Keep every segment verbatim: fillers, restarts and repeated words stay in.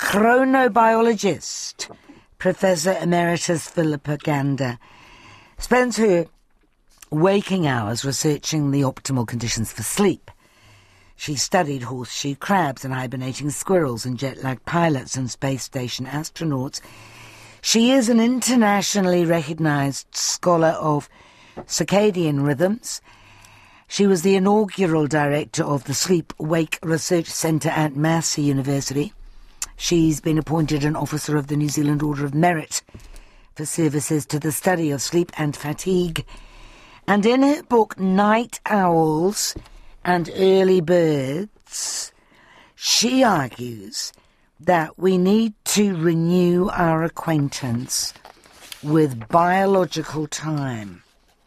chronobiologist, Professor Emeritus Philippa Gander, spends her waking hours researching the optimal conditions for sleep. She studied horseshoe crabs and hibernating squirrels and jet-lagged pilots and space station astronauts. She is an internationally recognised scholar of circadian rhythms. She was the inaugural director of the Sleep-Wake Research Centre at Massey University. She's been appointed an officer of the New Zealand Order of Merit for services to the study of sleep and fatigue. And in her book, Night Owls and Early Birds, she argues that we need to renew our acquaintance with biological time.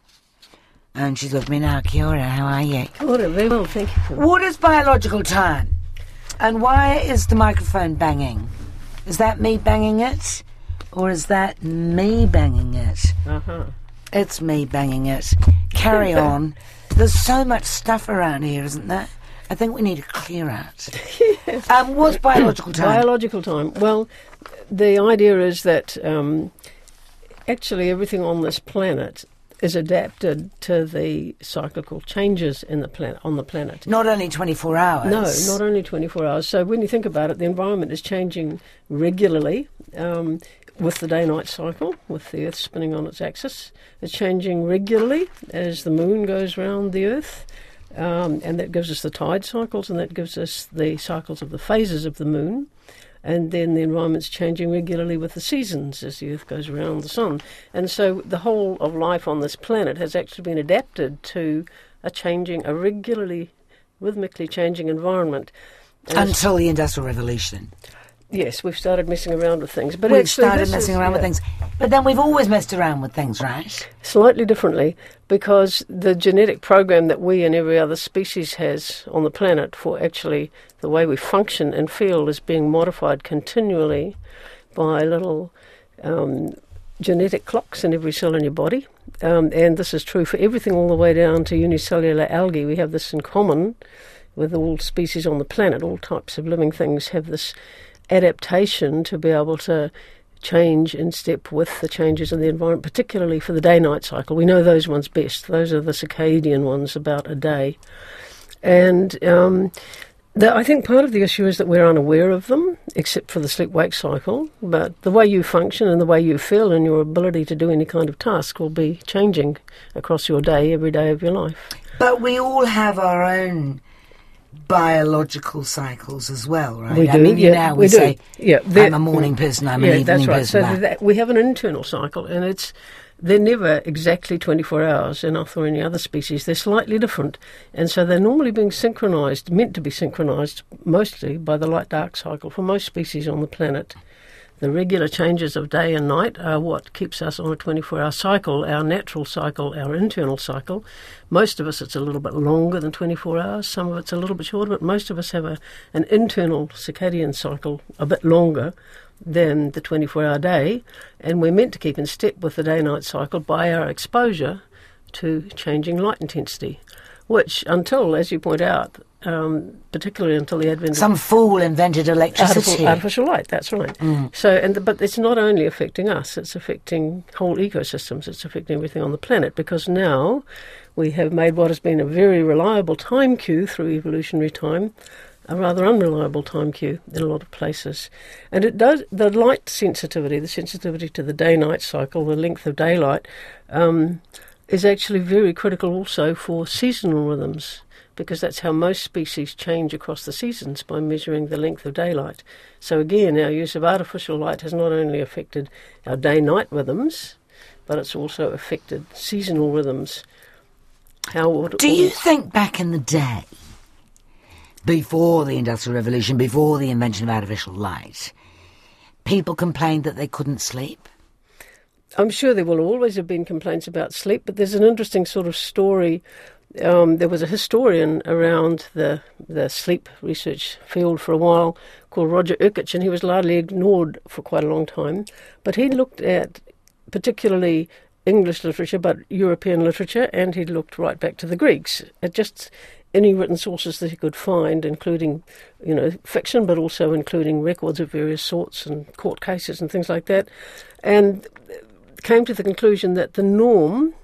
And she's with me now. Kia ora, how are you? Kia ora, very well, thank you. For what is biological time? And why is the microphone banging? Is that me banging it? Or is that me banging it? Uh-huh. It's me banging it. Carry on. There's so much stuff around here, isn't there? I think we need to clear out. Yes. Um, what's biological time? Biological time. Well, the idea is that um, actually everything on this planet is adapted to the cyclical changes in the planet on the planet. Not only twenty-four hours. No, not only twenty-four hours. So when you think about it, the environment is changing regularly um, with the day-night cycle, with the Earth spinning on its axis. It's changing regularly as the moon goes round the Earth, um, and that gives us the tide cycles, and that gives us the cycles of the phases of the moon. And then the environment's changing regularly with the seasons as the Earth goes around the sun. And so the whole of life on this planet has actually been adapted to a changing, a regularly, rhythmically changing environment. And until the Industrial Revolution. Yes, we've started messing around with things. But we've started messing is, around yeah. with things. But then we've always messed around with things, right? Slightly differently, because the genetic program that we and every other species has on the planet for actually the way we function and feel is being modified continually by little um, genetic clocks in every cell in your body. Um, and this is true for everything all the way down to unicellular algae. We have this in common with all species on the planet. All types of living things have this adaptation to be able to change in step with the changes in the environment, particularly for the day-night cycle. We know those ones best. Those are the circadian ones, about a day. And um, the, I think part of the issue is that we're unaware of them, except for the sleep-wake cycle. But the way you function and the way you feel and your ability to do any kind of task will be changing across your day, every day of your life. But we all have our own biological cycles as well, right? We do, I mean, yeah, now we, we say, do. Yeah, I'm a morning person, I'm yeah, an evening that's right. person. So that, we have an internal cycle, and it's they're never exactly twenty-four hours in us or any other species. They're slightly different, and so they're normally being synchronised, meant to be synchronised, mostly by the light-dark cycle for most species on the planet. The regular changes of day and night are what keeps us on a twenty-four hour cycle, our natural cycle, our internal cycle. Most of us, it's a little bit longer than twenty-four hours. Some of it's a little bit shorter, but most of us have a, an internal circadian cycle a bit longer than the twenty-four hour day. And we're meant to keep in step with the day-night cycle by our exposure to changing light intensity, which until, as you point out, Um, particularly until the advent some of fool invented electricity. Artificial, artificial light, that's right. Mm. So, and the, but it's not only affecting us; it's affecting whole ecosystems. It's affecting everything on the planet, because now we have made what has been a very reliable time cue through evolutionary time a rather unreliable time cue in a lot of places. And it does the light sensitivity, the sensitivity to the day-night cycle, the length of daylight, um, is actually very critical also for seasonal rhythms, because that's how most species change across the seasons, by measuring the length of daylight. So again, our use of artificial light has not only affected our day-night rhythms, but it's also affected seasonal rhythms. How Do you think back in the day, before the Industrial Revolution, before the invention of artificial light, people complained that they couldn't sleep? I'm sure there will always have been complaints about sleep, but there's an interesting sort of story. Um, there was a historian around the the sleep research field for a while called Roger Urkic, and he was largely ignored for quite a long time. But he looked at particularly English literature, but European literature, and he looked right back to the Greeks. It just any written sources that he could find, including, you know, fiction, but also including records of various sorts and court cases and things like that, and came to the conclusion that the norm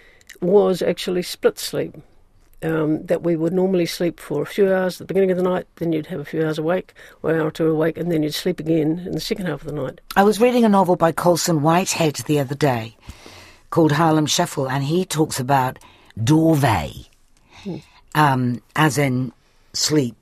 was actually split sleep. Um, that we would normally sleep for a few hours at the beginning of the night, then you'd have a few hours awake, or an hour or two awake, and then you'd sleep again in the second half of the night. I was reading a novel by Colson Whitehead the other day called Harlem Shuffle, and he talks about dorveille, hmm. um, as in sleep,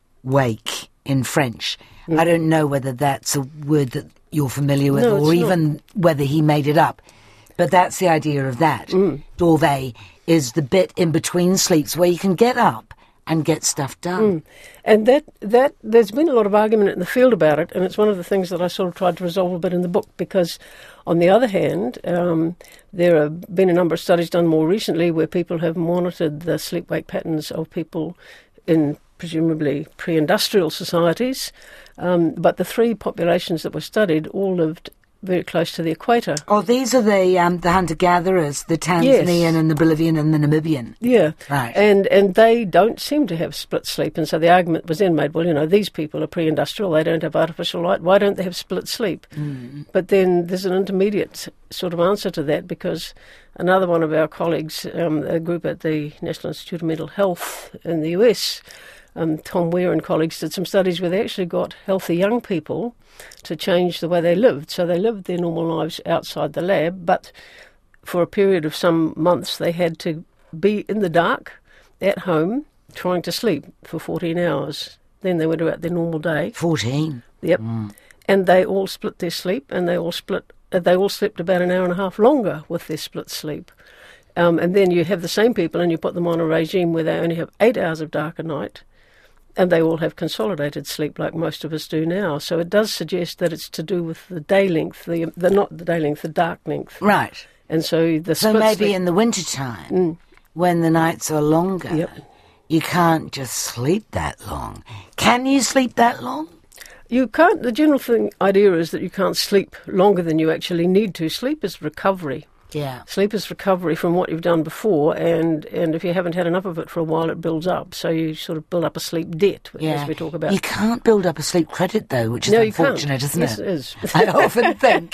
wake in French. Hmm. I don't know whether that's a word that you're familiar with, no, or even not. Whether he made it up. But that's the idea of that. Mm. Dorveille is the bit in between sleeps where you can get up and get stuff done. Mm. And that, that there's been a lot of argument in the field about it, and it's one of the things that I sort of tried to resolve a bit in the book, because on the other hand, um, there have been a number of studies done more recently where people have monitored the sleep-wake patterns of people in presumably pre-industrial societies, um, but the three populations that were studied all lived very close to the equator. Oh, these are the um, the hunter-gatherers, the Tanzanian yes. and the Bolivian and the Namibian. Yeah, right. And and they don't seem to have split sleep, and so the argument was then made, well, you know, these people are pre-industrial, they don't have artificial light, why don't they have split sleep? Mm. But then there's an intermediate sort of answer to that, because another one of our colleagues, um, a group at the National Institute of Mental Health in the U S, um, Tom Weir and colleagues, did some studies where they actually got healthy young people to change the way they lived. So they lived their normal lives outside the lab, but for a period of some months they had to be in the dark at home trying to sleep for fourteen hours. Then they went about their normal day. fourteen? Yep. Mm. And they all split their sleep, and they all split. Uh, they all slept about an hour and a half longer with their split sleep. Um, and then you have the same people and you put them on a regime where they only have eight hours of dark a night, and they all have consolidated sleep like most of us do now. So it does suggest that it's to do with the day length, the, the not the day length, the dark length. Right. And so the So split maybe sleep, in the wintertime, mm. when the nights are longer, yep. you can't just sleep that long. Can you sleep that long? You can't. The general thing, idea is that you can't sleep longer than you actually need to. Sleep is recovery. Yeah. Sleep is recovery from what you've done before, and, and if you haven't had enough of it for a while, it builds up. So you sort of build up a sleep debt, yeah. as we talk about. You can't build up a sleep credit, though, which is no, unfortunate, isn't yes, it? Yes, it is. I often think.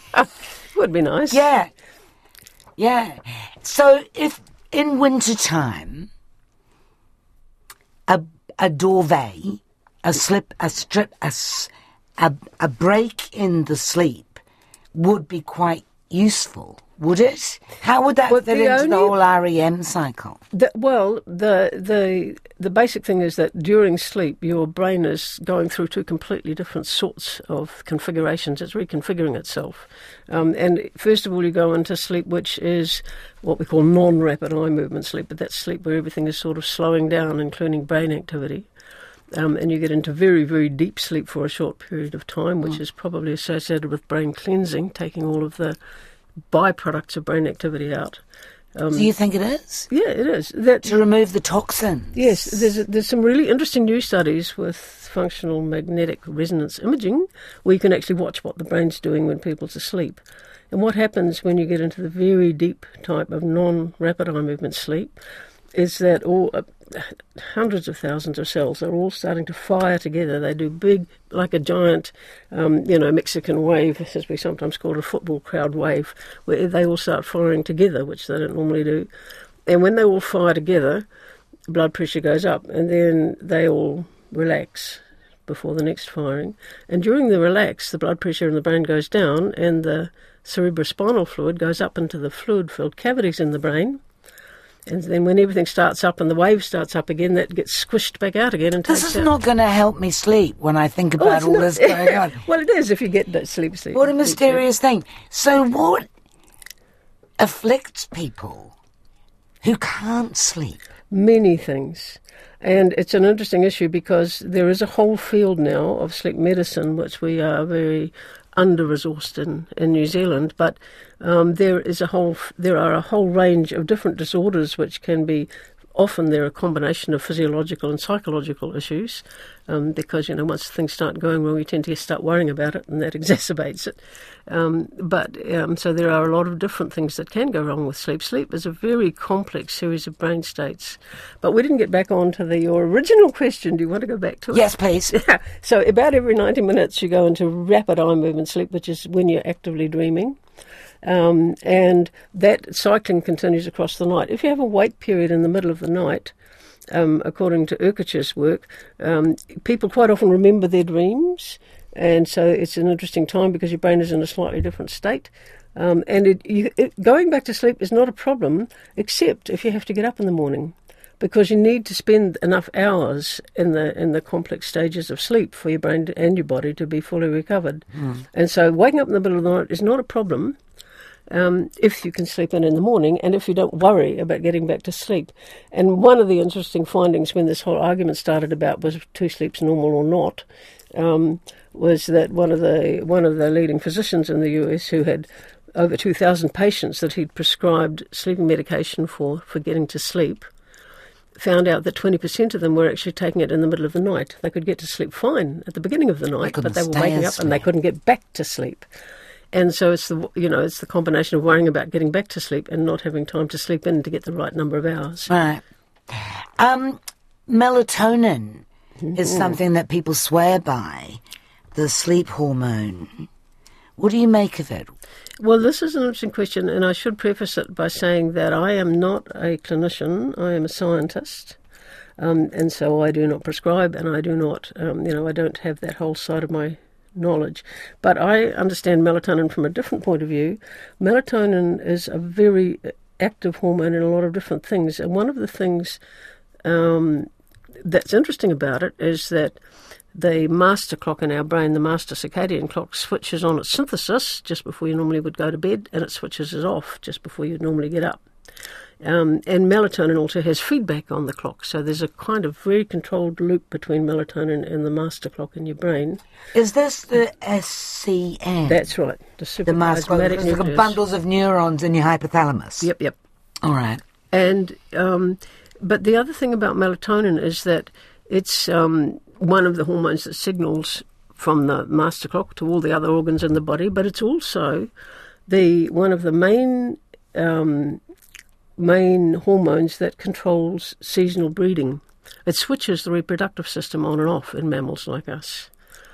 Would be nice. Yeah. Yeah. So if in wintertime, a, a dorveille, a slip, a strip, a, a, a break in the sleep would be quite useful, would it? How would that well, fit the into only, the whole R E M cycle? The, well, the the the basic thing is that during sleep, your brain is going through two completely different sorts of configurations. It's reconfiguring itself. Um, and first of all, you go into sleep, which is what we call non-rapid eye movement sleep, but that's sleep where everything is sort of slowing down, including brain activity. Um, and you get into very, very deep sleep for a short period of time, which mm. is probably associated with brain cleansing, taking all of the byproducts of brain activity out. Um, Do you think it is? Yeah, it is. That, to remove the toxins? Yes, there's a, there's some really interesting new studies with functional magnetic resonance imaging where you can actually watch what the brain's doing when people's asleep. And what happens when you get into the very deep type of non-rapid eye movement sleep is that all uh, hundreds of thousands of cells are all starting to fire together. They do big, like a giant, um, you know, Mexican wave, as we sometimes call it, a football crowd wave, where they all start firing together, which they don't normally do. And when they all fire together, blood pressure goes up, and then they all relax before the next firing. And during the relax, the blood pressure in the brain goes down, and the cerebrospinal fluid goes up into the fluid-filled cavities in the brain. And then when everything starts up and the wave starts up again, that gets squished back out again. And this takes is out. not going to help me sleep when I think about oh, all not, this going on. Well, it is if you get that sleep sleep. What a mysterious thing. So what afflicts people who can't sleep? Many things. And it's an interesting issue because there is a whole field now of sleep medicine, which we are very under-resourced in, in New Zealand, but um, there is a whole there are a whole range of different disorders which can be often they're a combination of physiological and psychological issues, um, because, you know, once things start going wrong, you tend to start worrying about it, and that exacerbates it. Um, but um, so there are a lot of different things that can go wrong with sleep. Sleep is a very complex series of brain states. But we didn't get back on to the, your original question. Do you want to go back to it? Yes, please. Yeah. So about every ninety minutes you go into rapid eye movement sleep, which is when you're actively dreaming. Um, and that cycling continues across the night. If you have a wake period in the middle of the night, um, according to Urkach's work, um, people quite often remember their dreams, and so it's an interesting time because your brain is in a slightly different state. Um, and it, you, it, going back to sleep is not a problem, except if you have to get up in the morning, because you need to spend enough hours in the in the complex stages of sleep for your brain to, and your body to be fully recovered. Mm. And so waking up in the middle of the night is not a problem, Um, if you can sleep in in the morning, and if you don't worry about getting back to sleep. And one of the interesting findings when this whole argument started about was two sleeps normal or not, um, was that one of the one of the leading physicians in the U S, who had over two thousand patients that he'd prescribed sleeping medication for, for getting to sleep, found out that twenty percent of them were actually taking it in the middle of the night. They could get to sleep fine at the beginning of the night, they but they were waking up and they couldn't get back to sleep. And so it's the you know it's the combination of worrying about getting back to sleep and not having time to sleep in to get the right number of hours. Right. Um, melatonin mm-hmm. is something that people swear by, the sleep hormone. What do you make of it? Well, this is an interesting question, and I should preface it by saying that I am not a clinician. I am a scientist, um, and so I do not prescribe, and I do not, um, you know, I don't have that whole side of my knowledge. But I understand melatonin from a different point of view. Melatonin is a very active hormone in a lot of different things, and one of the things um, that's interesting about it is that the master clock in our brain, the master circadian clock, switches on its synthesis just before you normally would go to bed, and it switches it off just before you'd normally get up. Um, and melatonin also has feedback on the clock, so there's a kind of very controlled loop between melatonin and the master clock in your brain. Is this the S C N? That's right, the, the master clock. It's like bundles of neurons in your hypothalamus. Yep, yep. All right. And um, but the other thing about melatonin is that it's um, one of the hormones that signals from the master clock to all the other organs in the body, but it's also the one of the main um, main hormones that controls seasonal breeding. It switches the reproductive system on and off in mammals like us.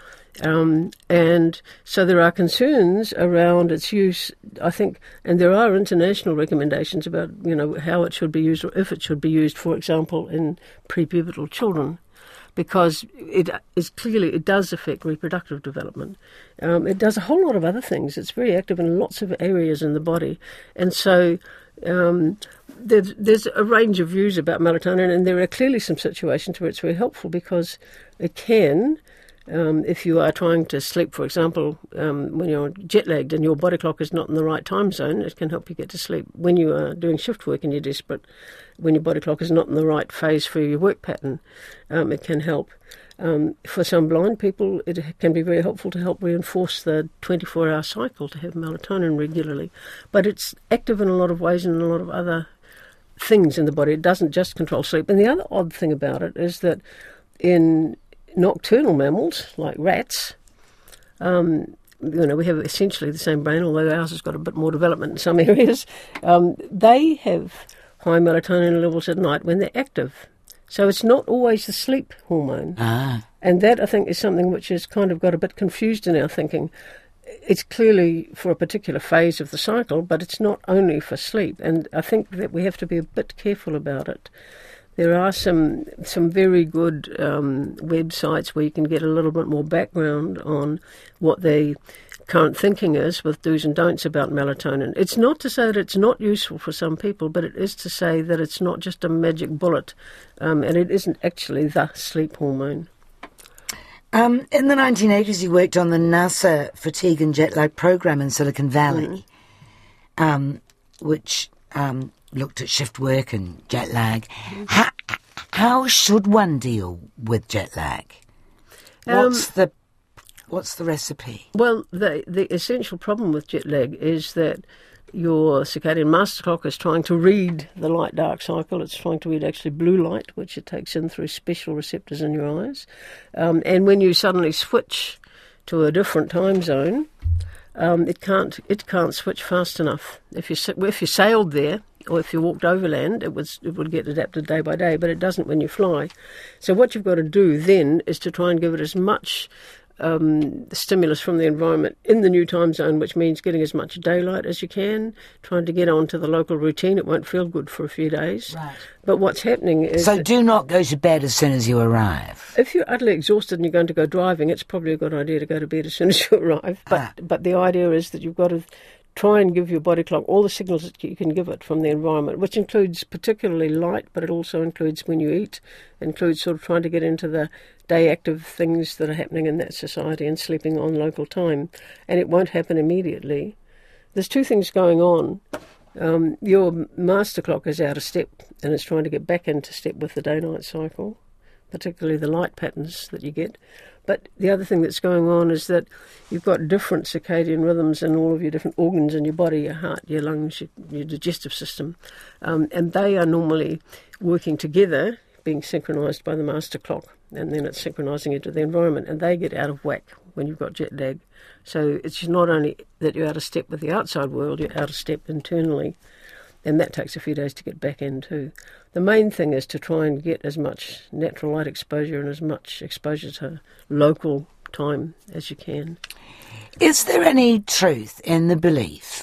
Um, and so there are concerns around its use, I think, and there are international recommendations about, you know, how it should be used or if it should be used, for example, in prepubertal children, because it is clearly, it does affect reproductive development. Um, it does a whole lot of other things. It's very active in lots of areas in the body. And so Um, there's, there's a range of views about melatonin, and there are clearly some situations where it's very helpful because it can, um, if you are trying to sleep, for example, um, when you're jet-lagged and your body clock is not in the right time zone, it can help you get to sleep. When you are doing shift work and you're desperate, when your body clock is not in the right phase for your work pattern, um, it can help. Um, for some blind people, it can be very helpful to help reinforce the twenty-four hour cycle to have melatonin regularly. But it's active in a lot of ways and in a lot of other things in the body. It doesn't just control sleep. And the other odd thing about it is that in nocturnal mammals, like rats, um, you know, we have essentially the same brain, although ours has got a bit more development in some areas. Um, they have high melatonin levels at night when they're active. So it's not always the sleep hormone. Ah. And that, I think, is something which has kind of got a bit confused in our thinking. It's clearly for a particular phase of the cycle, but it's not only for sleep. And I think that we have to be a bit careful about it. There are some some very good um, websites where you can get a little bit more background on what the current thinking is with do's and don'ts about melatonin. It's not to say that it's not useful for some people, but it is to say that it's not just a magic bullet, um, and it isn't actually the sleep hormone. Um, in the nineteen eighties, you worked on the NASA fatigue and jet lag program in Silicon Valley, mm. um, which um, looked at shift work and jet lag. Mm. How, how should one deal with jet lag? What's um, the What's the recipe? Well, the the essential problem with jet lag is that your circadian master clock is trying to read the light-dark cycle. It's trying to read actually blue light, which it takes in through special receptors in your eyes. Um, and when you suddenly switch to a different time zone, um, it can't it can't switch fast enough. If you if you sailed there, or if you walked overland, it would it would get adapted day by day, but it doesn't when you fly. So what you've got to do then is to try and give it as much Um, stimulus from the environment in the new time zone, which means getting as much daylight as you can, trying to get onto the local routine. It won't feel good for a few days. Right. But what's happening is... So do not go to bed as soon as you arrive. If you're utterly exhausted and you're going to go driving, it's probably a good idea to go to bed as soon as you arrive. But, ah. but the idea is that you've got to try and give your body clock all the signals that you can give it from the environment, which includes particularly light, but it also includes when you eat, includes sort of trying to get into the day active things that are happening in that society and sleeping on local time. And it won't happen immediately. There's two things going on. Um, your master clock is out of step and it's trying to get back into step with the day-night cycle, particularly the light patterns that you get. But the other thing that's going on is that you've got different circadian rhythms in all of your different organs in your body, your heart, your lungs, your, your digestive system. Um, and they are normally working together, being synchronised by the master clock. And then it's synchronising into the environment. And they get out of whack when you've got jet lag. So it's not only that you're out of step with the outside world, you're out of step internally. And that takes a few days to get back into. The main thing is to try and get as much natural light exposure and as much exposure to local time as you can. Is there any truth in the belief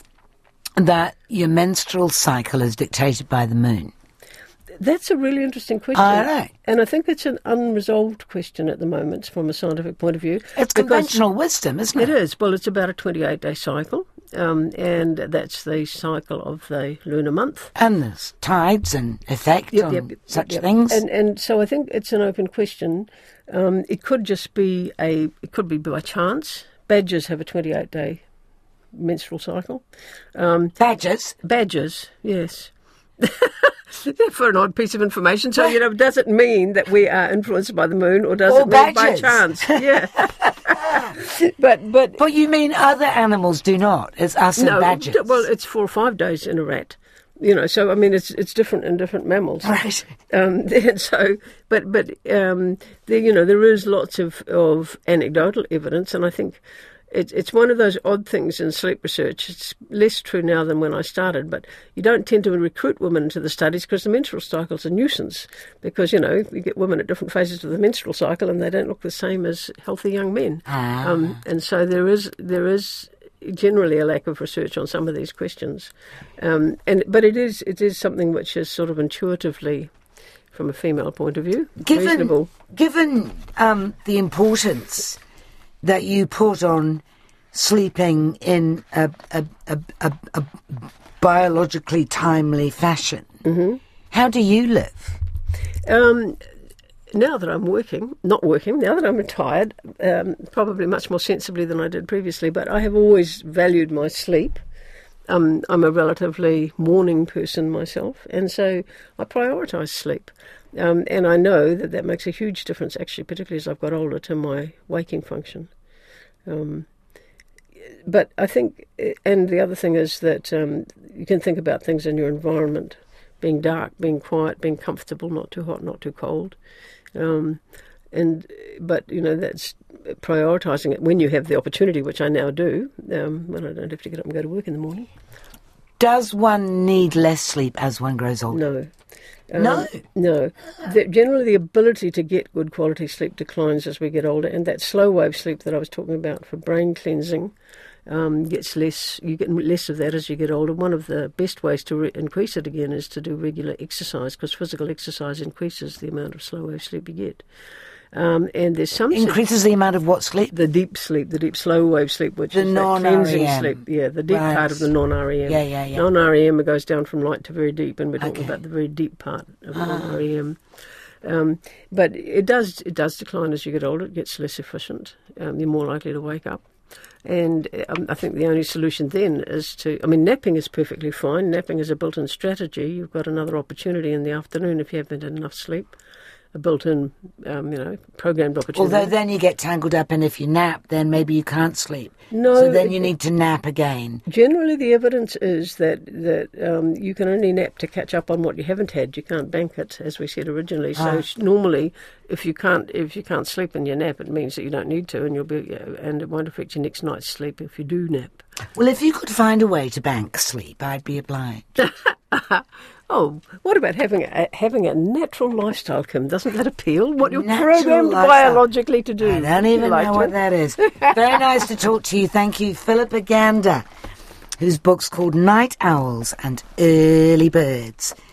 that your menstrual cycle is dictated by the moon? That's a really interesting question. I know. And I think it's an unresolved question at the moment from a scientific point of view. It's conventional wisdom, isn't it? It is. Well, it's about a twenty-eight day cycle, um, and that's the cycle of the lunar month. And there's tides and effect Yep, on yep, yep, such yep. things. And and so I think it's an open question. Um, it could just be a, it could be by chance. Badgers have a twenty-eight day menstrual cycle. Um, Badgers? Badgers, yes. For an odd piece of information. So, you know, does it mean that we are influenced by the moon, or does or it mean badgers. by chance? Yeah. but but But you mean other animals do not? It's us no, and badgers. d- well, it's four or five days in a rat. You know, so I mean, it's it's different in different mammals. Right. Um, and so, but but um, there, you know, there is lots of, of anecdotal evidence, and I think it's it's one of those odd things in sleep research. It's less true now than when I started, but you don't tend to recruit women into the studies because the menstrual cycle's a nuisance. Because, you know, you get women at different phases of the menstrual cycle and they don't look the same as healthy young men. Ah. Um, and so there is there is generally a lack of research on some of these questions. Um, and but it is it is something which is sort of intuitively, from a female point of view, Given, reasonable. Given um, the importance that you put on sleeping in a, a, a, a, a biologically timely fashion, Mm-hmm. how do you live? Um, now that I'm working, not working, now that I'm retired, um, probably much more sensibly than I did previously, but I have always valued my sleep. Um, I'm a relatively morning person myself, and so I prioritise sleep. Um, and I know that that makes a huge difference, actually, particularly as I've got older, to my waking function. Um, but I think, and the other thing is that um, you can think about things in your environment, being dark, being quiet, being comfortable, not too hot, not too cold. Um, and but, you know, that's prioritising it when you have the opportunity, which I now do, um, when I don't have to get up and go to work in the morning. Does one need less sleep as one grows older? No. Um, No? No. The, generally, the ability to get good quality sleep declines as we get older, and that slow wave sleep that I was talking about for brain cleansing um, gets less. You get less of that as you get older. One of the best ways to re- increase it again is to do regular exercise, because physical exercise increases the amount of slow wave sleep you get. Um, and there's some Increases the amount of what sleep? the deep sleep, the deep slow wave sleep, which The is that non-R E M. cleansing sleep. Yeah, the deep Right. part of the non-R E M. Yeah, yeah, yeah. Non-R E M goes down from light to very deep, and we're talking Okay. about the very deep part of Ah. non-R E M. Um, but it does it does decline as you get older. It gets less efficient. Um, you're more likely to wake up. And um, I think the only solution then is to, I mean, napping is perfectly fine. Napping is a built-in strategy. You've got another opportunity in the afternoon if you haven't had enough sleep. a built-in, um, you know, programmed opportunity. Although then you get tangled up, and if you nap, then maybe you can't sleep. No, so then you need to nap again. Generally, the evidence is that that um, you can only nap to catch up on what you haven't had. You can't bank it, as we said originally. So Ah. normally, if you can't if you can't sleep in your nap, it means that you don't need to, and you'll be and it won't affect your next night's sleep if you do nap. Well, if you could find a way to bank sleep, I'd be obliged. Oh, what about having a having a natural lifestyle, Kim? Doesn't that appeal? What you're Natural programmed lifestyle. biologically to do. I don't You even like know to. what that is. Very nice to talk to you. Thank you, Philippa Gander, whose book's called Night Owls and Early Birds.